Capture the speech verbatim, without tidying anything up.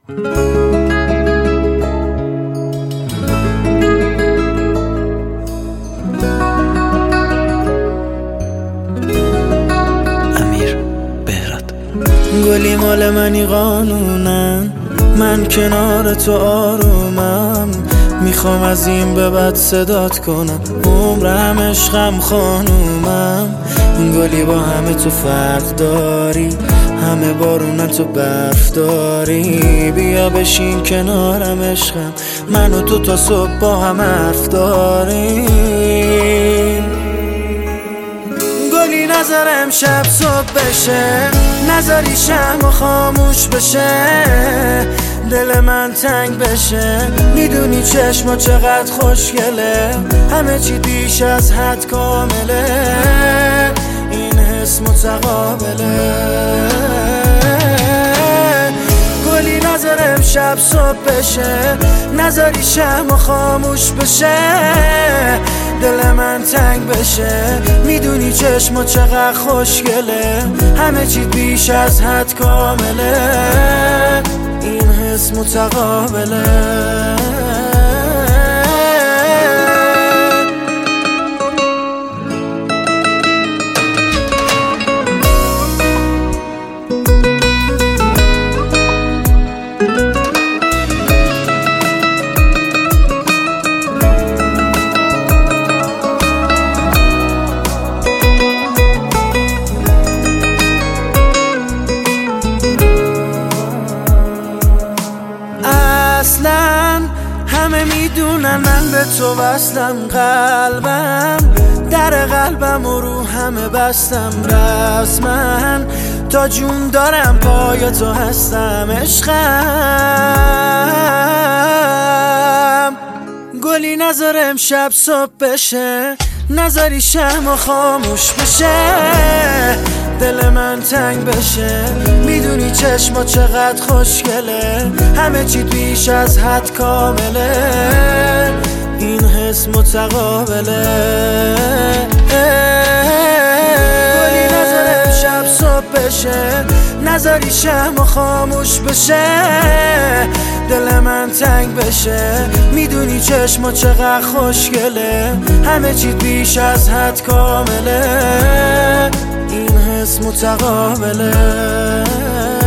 امیر بهراد. گلی مال منی قانونن، من کنار تو آرومم، میخوام از این به بعد صدات کنم، عمرم عشقم خانومم. گلی با همه تو فرق داری، همه بارونن تو برف داری، بیا بشین کنارم عشقم، من و تو تا صبح با هم حرف داریم. گلی نظر امشب صبح بشه، نظری شم و خاموش بشه، دل من تنگ بشه، میدونی چشما چقدر خوشگله، همه چی بیش از حد کامله، این حس متقابله. گلی نظر امشب صبح بشه، نظری شم و خاموش بشه، دل من تنگ بشه، میدونی چشما چقدر خوشگله، همه چی بیش از حد کامله، این حس متقابله. اصلا همه میدونن من به تو وصلم، قلبم در قلبم و رو همه بستم، رسما تا جون دارم پای تو هستم عشقم. گلی نظر امشب صبح بشه، نظری شم و خاموش بشه، دل من تنگ بشه، میدونی چشما چقدر خوشگله، همه چی بیش از حد کامله، این حس متقابله. گلی نظر امشب صبح بشه، نظری شم و خاموش بشه، دل من تنگ بشه، میدونی چشما چقدر خوشگله، همه چی بیش از حد کامله، این حس متقابله.